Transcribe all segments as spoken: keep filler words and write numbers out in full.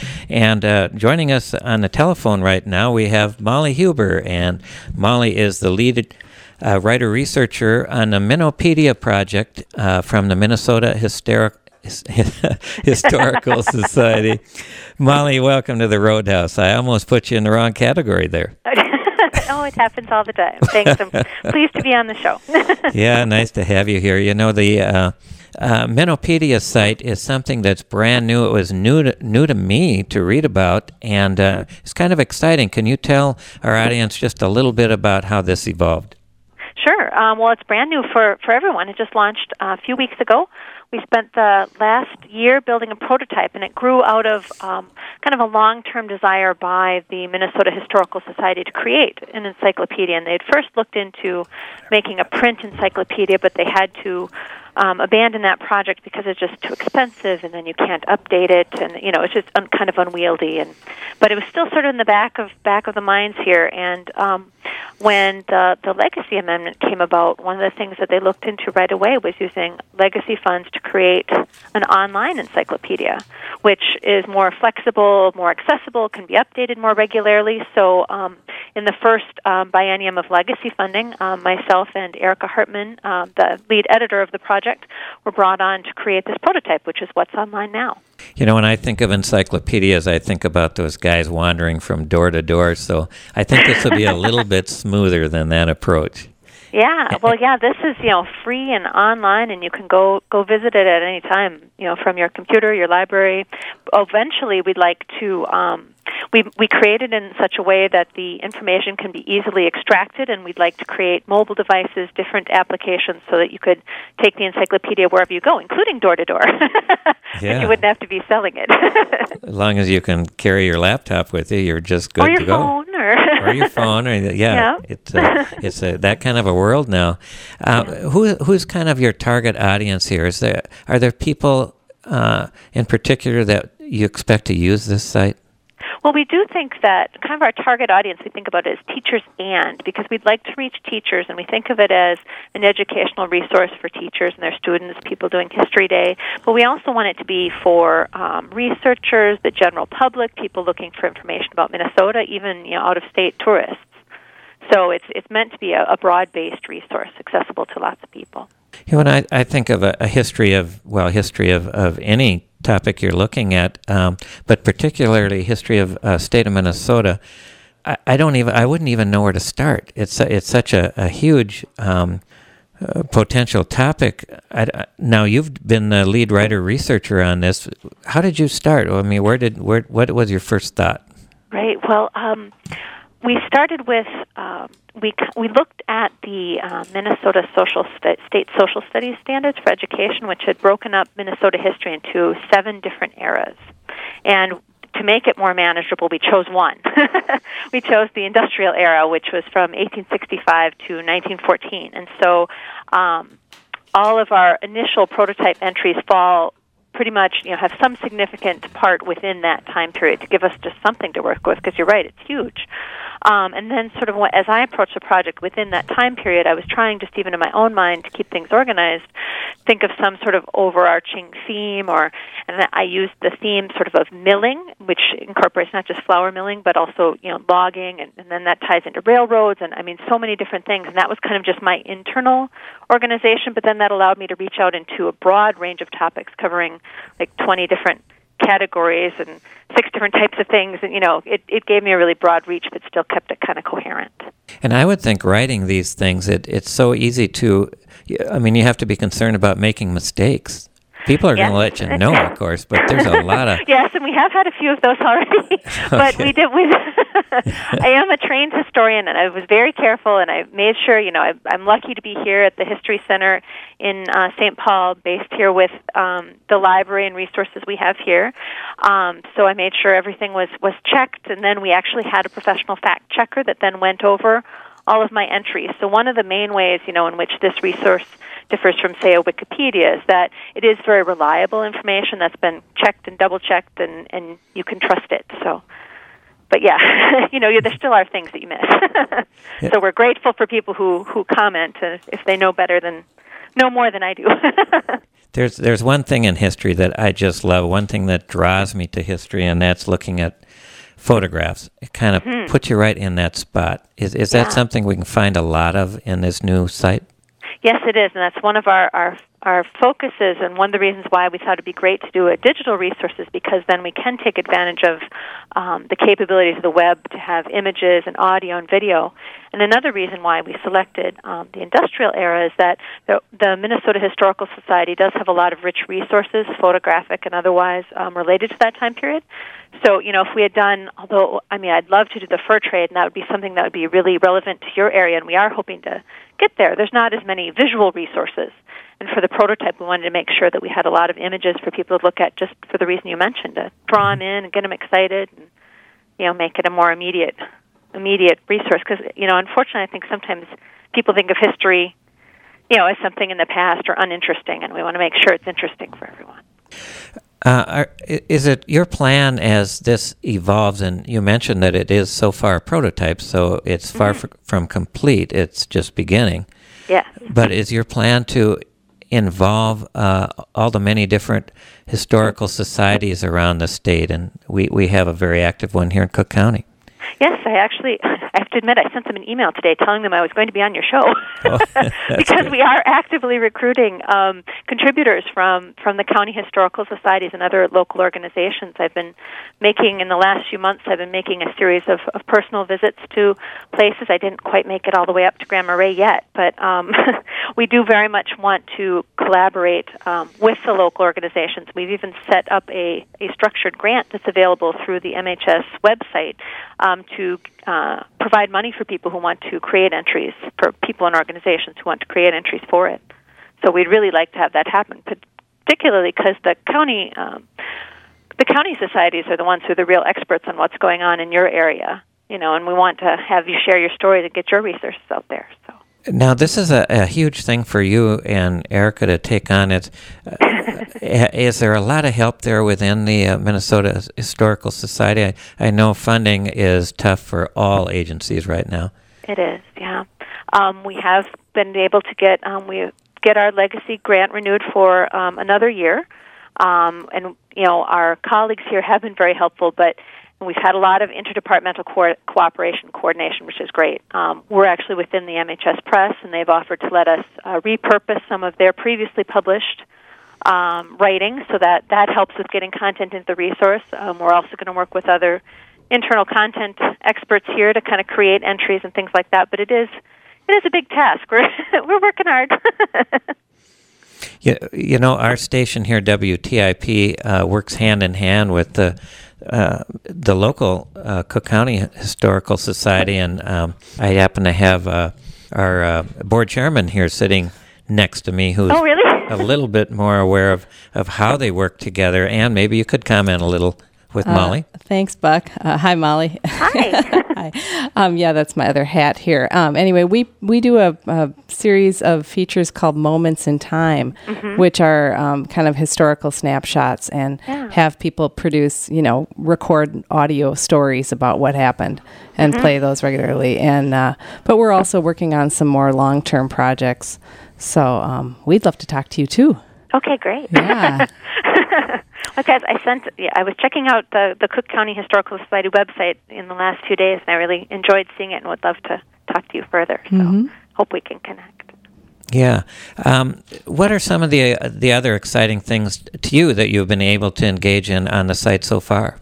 And uh, joining us on the telephone right now, we have Molly Huber. And Molly is the lead uh, writer-researcher on the Minopedia project uh, from the Minnesota Hysteric- Historical Society. Molly, welcome to the Roadhouse. I almost put you in the wrong category there. Oh, it happens all the time. Thanks. I'm pleased to be on the show. Yeah, nice to have you here. You know, the uh, uh, Minopedia site is something that's brand new. It was new to, new to me to read about, and uh, it's kind of exciting. Can you tell our audience just a little bit about how this evolved? Sure. Um, well, it's brand new for, for everyone. It just launched uh, a few weeks ago. We spent the last year building a prototype, and it grew out of um, kind of a long-term desire by the Minnesota Historical Society to create an encyclopedia. And they had first looked into making a print encyclopedia, but they had to um, abandon that project because it's just too expensive, and then you can't update it, and you know it's just un- kind of unwieldy. And but it was still sort of in the back of back of the minds here. And um, when the the legacy amendment came about, one of the things that they looked into right away was using legacy funds to create an online encyclopedia, which is more flexible, more accessible, can be updated more regularly. So um, in the first um, biennium of legacy funding, um, myself and Erica Hartman, um, the lead editor of the project, were brought on to create this prototype, which is what's online now. You know, when I think of encyclopedias, I think about those guys wandering from door to door. So I think this will be a little bit smoother than that approach. Yeah, well, yeah, this is, you know, free and online, and you can go go visit it at any time, you know, from your computer, your library. Eventually, we'd like to, um, we we created in such a way that the information can be easily extracted, and we'd like to create mobile devices, different applications, so that you could take the encyclopedia wherever you go, including door to door. Yeah. You wouldn't have to be selling it. As long as you can carry your laptop with you, you're just good or your to go. phone, or or your phone, or yeah, Yeah. it's uh, it's uh, that kind of a world now. Uh, who who's kind of your target audience here? Is there are there people uh, in particular that you expect to use this site? Well, we do think that kind of our target audience, we think about it as teachers and, because we'd like to reach teachers, and we think of it as an educational resource for teachers and their students, people doing History Day. But we also want it to be for um, researchers, the general public, people looking for information about Minnesota, even you know out-of-state tourists. So it's it's meant to be a, a broad-based resource, accessible to lots of people. You know, when I, I think of a, a history of, well, history of, of any topic you're looking at, um, but particularly history of uh, state of Minnesota, I, I don't even, I wouldn't even know where to start. It's a, it's such a, a huge um, uh, potential topic. I, I, now you've been the lead writer researcher on this. How did you start? I mean, where did, where, what was your first thought? Right. Well, um, we started with um, we we looked at the uh, Minnesota Social St- State Social Studies Standards for Education, which had broken up Minnesota history into seven different eras, and to make it more manageable, we chose one. We chose the industrial era, which was from eighteen sixty-five to nineteen fourteen, and so um, all of our initial prototype entries fall pretty much, you know, have some significant part within that time period to give us just something to work with, because you're right, it's huge. Um, and then sort of what, as I approached the project within that time period, I was trying just even in my own mind to keep things organized, think of some sort of overarching theme, or and I used the theme sort of of milling, which incorporates not just flour milling, but also, you know, logging, and, and then that ties into railroads, and I mean, so many different things. And that was kind of just my internal organization, but then that allowed me to reach out into a broad range of topics covering like twenty different categories and six different types of things, and you know, it, it gave me a really broad reach, but still kept it kind of coherent. And I would think writing these things, it, it's so easy to, I mean, you have to be concerned about making mistakes. People are Yes. going to let you know, of course, but there's a lot of... Yes, and we have had a few of those already. But Okay. we did. We, I am a trained historian, and I was very careful, and I made sure, you know, I, I'm lucky to be here at the History Center in uh, Saint Paul, based here with um, the library and resources we have here. Um, so I made sure everything was, was checked, and then we actually had a professional fact checker that then went over all of my entries. So one of the main ways, you know, in which this resource differs from, say, a Wikipedia is that it is very reliable information that's been checked and double-checked, and, and you can trust it. So, but yeah, you know, there still are things that you miss. Yeah. So we're grateful for people who, who comment uh, if they know better than, know more than I do. There's there's one thing in history that I just love, one thing that draws me to history, and that's looking at photographs. It kind of mm-hmm. puts you right in that spot. Is is yeah. that something we can find a lot of in this new site? Yes, it is, and that's one of our, our our focuses, and one of the reasons why we thought it'd be great to do a digital resource is because then we can take advantage of um, the capabilities of the web to have images and audio and video. And another reason why we selected um, the industrial era is that the, the Minnesota Historical Society does have a lot of rich resources, photographic and otherwise, um, related to that time period. So, you know, if we had done, although, I mean, I'd love to do the fur trade, and that would be something that would be really relevant to your area, and we are hoping to get there. There's not as many visual resources. And for the prototype, we wanted to make sure that we had a lot of images for people to look at just for the reason you mentioned, to draw them in and get them excited and, you know, make it a more immediate immediate resource. Because, you know, unfortunately, I think sometimes people think of history, you know, as something in the past or uninteresting, and we want to make sure it's interesting for everyone. Uh, are, is it your plan as this evolves, and you mentioned that it is so far a prototype, so it's far mm-hmm. f- from complete, it's just beginning. Yes. But is your plan to involve uh, all the many different historical societies around the state? And we, we have a very active one here in Cook County. Yes, I actually, I have to admit, I sent them an email today telling them I was going to be on your show oh, because good. we are actively recruiting um, contributors from, from the county historical societies and other local organizations. I've been making, in the last few months, I've been making a series of, of personal visits to places. I didn't quite make it all the way up to Grand Marais yet, but um, we do very much want to collaborate um, with the local organizations. We've even set up a, a structured grant that's available through the M H S website um, to uh, provide money for people who want to create entries, for people and organizations who want to create entries for it. So we'd really like to have that happen, particularly because the county, um, the county societies are the ones who are the real experts on what's going on in your area, you know, and we want to have you share your story to get your resources out there. So. Now, this is a, a huge thing for you and Erica to take on. It uh, is there a lot of help there within the uh, Minnesota Historical Society? I, I know funding is tough for all agencies right now. It is, yeah. Um, we have been able to get um, we get our legacy grant renewed for um, another year, um, and you know our colleagues here have been very helpful, but. We've had a lot of interdepartmental co- cooperation, coordination, which is great. Um, we're actually within the M H S Press, and they've offered to let us uh, repurpose some of their previously published um, writing, so that that helps with getting content into the resource. Um, we're also going to work with other internal content experts here to kind of create entries and things like that. But it is it is a big task. We're we're working hard. you, you know, our station here, W T I P, uh, works hand in hand with the. Uh, the local uh, Cook County Historical Society, and um, I happen to have uh, our uh, board chairman here sitting next to me, who's oh, really? a little bit more aware of, of how they work together, and maybe you could comment a little with uh, Molly. Thanks, Buck. Uh, hi, Molly. Hi. Hi. Um, yeah, that's my other hat here. Um, anyway, we, we do a, a series of features called Moments in Time, mm-hmm. which are um, kind of historical snapshots, and yeah. have people produce, you know, record audio stories about what happened and mm-hmm. play those regularly. And uh, but we're also working on some more long-term projects. So um, we'd love to talk to you too. Okay, great. Yeah. Okay, I sent. Yeah, I was checking out the the Cook County Historical Society website in the last few days, and I really enjoyed seeing it, and would love to talk to you further. So, mm-hmm. hope we can connect. Yeah. Um, what are some of the uh, the other exciting things to you that you've been able to engage in on the site so far?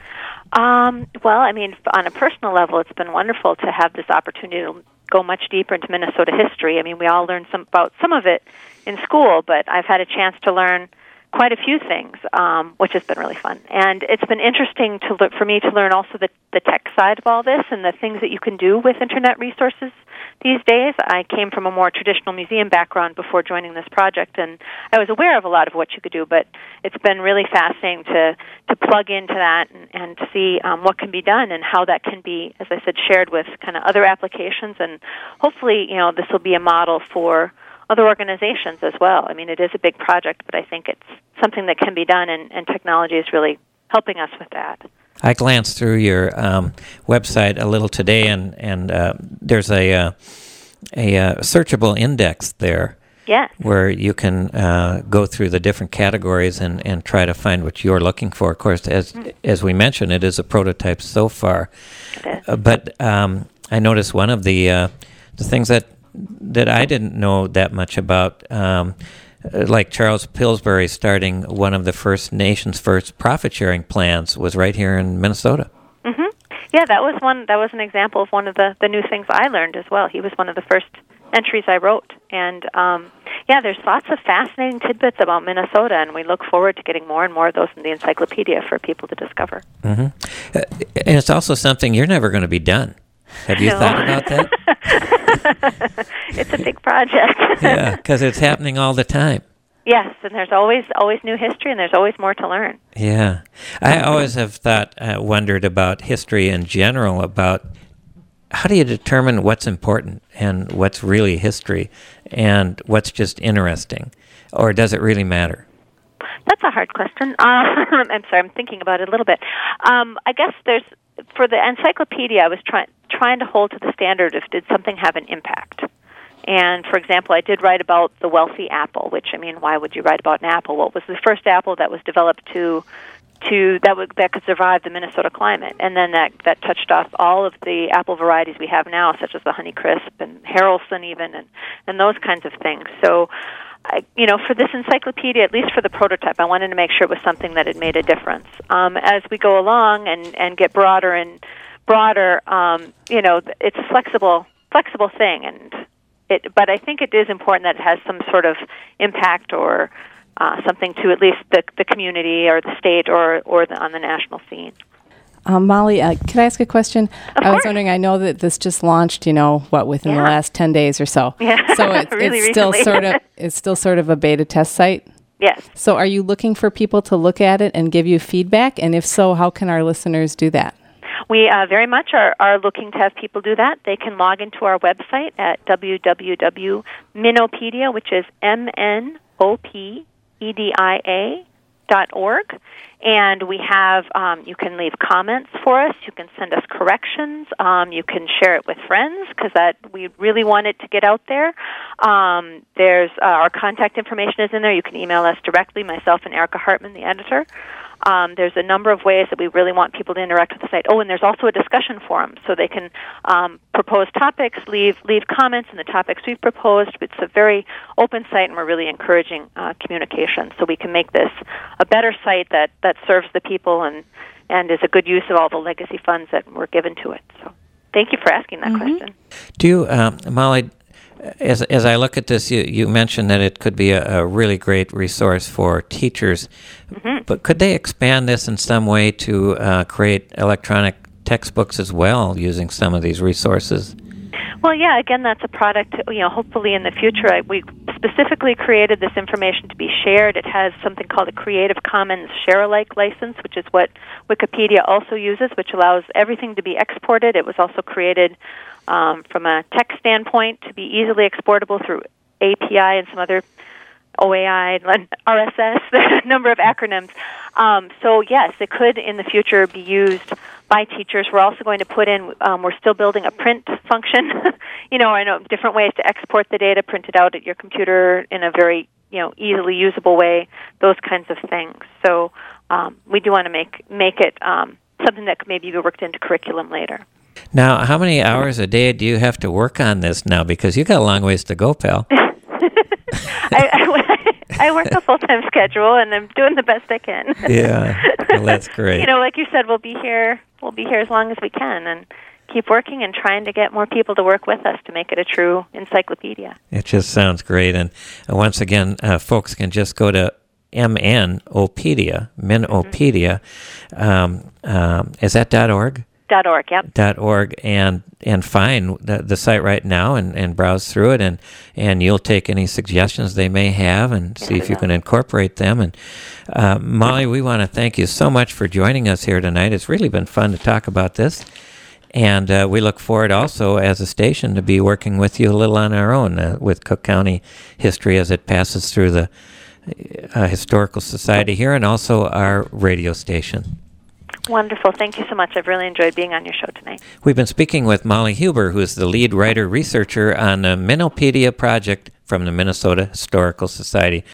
Um, well, I mean, on a personal level, it's been wonderful to have this opportunity to go much deeper into Minnesota history. I mean, we all learned some about some of it in school, but I've had a chance to learn quite a few things, um, which has been really fun. And it's been interesting to look, for me to learn also the, the tech side of all this and the things that you can do with Internet resources these days. I came from a more traditional museum background before joining this project, and I was aware of a lot of what you could do, but it's been really fascinating to, to plug into that and, and to see um, what can be done and how that can be, as I said, shared with kind of other applications. And hopefully, you know, this will be a model for other organizations as well. I mean, it is a big project, but I think it's something that can be done, and, and technology is really helping us with that. I glanced through your um, website a little today, and and uh, there's a uh, a uh, searchable index there. Yes. Where you can uh, go through the different categories and, and try to find what you're looking for. Of course, as mm. as we mentioned, it is a prototype so far. It is. Uh, but um, I noticed one of the uh, the things that that I didn't know that much about, um, like Charles Pillsbury starting one of the first nation's first profit-sharing plans was right here in Minnesota. Mm-hmm. Yeah, that was one. That was an example of one of the, the new things I learned as well. He was one of the first entries I wrote. And, um, yeah, there's lots of fascinating tidbits about Minnesota, and we look forward to getting more and more of those in the encyclopedia for people to discover. Mm-hmm. Uh, and it's also something you're never going to be done. Have you no. thought about that? It's a big project. Yeah, because it's happening all the time. Yes, and there's always always new history, and there's always more to learn. Yeah. I always have thought, uh, wondered about history in general, about how do you determine what's important and what's really history and what's just interesting? Or does it really matter? That's a hard question. Uh, I'm sorry, I'm thinking about it a little bit. Um, I guess there's, for the encyclopedia, I was trying trying to hold to the standard of did something have an impact. And, for example, I did write about the wealthy apple, which, I mean, why would you write about an apple? Well, it was the first apple that was developed to to that would that could survive the Minnesota climate, and then that that touched off all of the apple varieties we have now, such as the Honeycrisp and Haralson, even, and and those kinds of things. So, I, you know, for this encyclopedia, at least for the prototype, I wanted to make sure it was something that had made a difference. Um, as we go along and and get broader and broader, um, you know, it's a flexible flexible thing, and it. But I think it is important that it has some sort of impact or Uh, something to at least the the community or the state or or the, on the national scene. Um, Molly, uh, could I ask a question? Of I was course. wondering, I know that this just launched, you know, what, within Yeah. the last ten days or so. Yeah. So it's, Really it's still recently. sort of it's still sort of a beta test site. Yes. So are you looking for people to look at it and give you feedback? And if so, how can our listeners do that? We uh, very much are, are looking to have people do that. They can log into our website at w w w dot minopedia, which is M N O P E D I A dot org, and we have, um, you can leave comments for us, you can send us corrections, um, you can share it with friends, because that we really want it to get out there. Um, there's uh, our contact information is in there. You can email us directly, myself and Erica Hartman, the editor. Um, there's a number of ways that we really want people to interact with the site. Oh, and there's also a discussion forum, so they can um, propose topics, leave leave comments on the topics we've proposed. It's a very open site, and we're really encouraging uh, communication, so we can make this a better site that, that serves the people and, and is a good use of all the legacy funds that were given to it. So thank you for asking that Mm-hmm. question. Do you, um, Molly, as as I look at this, you, you mentioned that it could be a, a really great resource for teachers, mm-hmm. but could they expand this in some way to uh, create electronic textbooks as well using some of these resources? Well, yeah, again, that's a product, you know, hopefully in the future. I, we specifically created this information to be shared. It has something called a Creative Commons Share-alike license, which is what Wikipedia also uses, which allows everything to be exported. It was also created um, from a tech standpoint to be easily exportable through A P I and some other O A I, R S S, a number of acronyms. Um, so, yes, it could in the future be used by teachers. We're also going to put in, um, we're still building a print function, you know, I know different ways to export the data, print it out at your computer in a very, you know, easily usable way, those kinds of things. So um, we do want to make make it um, something that could maybe be worked into curriculum later. Now, how many hours a day do you have to work on this now? Because you got a long ways to go, pal. I, I, I work a full-time schedule, and I'm doing the best I can. Yeah, well, that's great. You know, like you said, we'll be here. We'll be here as long as we can, and keep working and trying to get more people to work with us to make it a true encyclopedia. It just sounds great, and uh, once again, uh, folks can just go to Minopedia, Minopedia. Um, um, is that .org? Dot .org, yep. Dot .org, and and find the, the site right now and, and browse through it, and, and you'll take any suggestions they may have and see Yes, if you will. can incorporate them. And uh, Molly, we want to thank you so much for joining us here tonight. It's really been fun to talk about this, and uh, we look forward also as a station to be working with you a little on our own uh, with Cook County history as it passes through the uh, Historical Society here and also our radio station. Wonderful. Thank you so much. I've really enjoyed being on your show tonight. We've been speaking with Molly Huber, who is the lead writer-researcher on the Minopedia project from the Minnesota Historical Society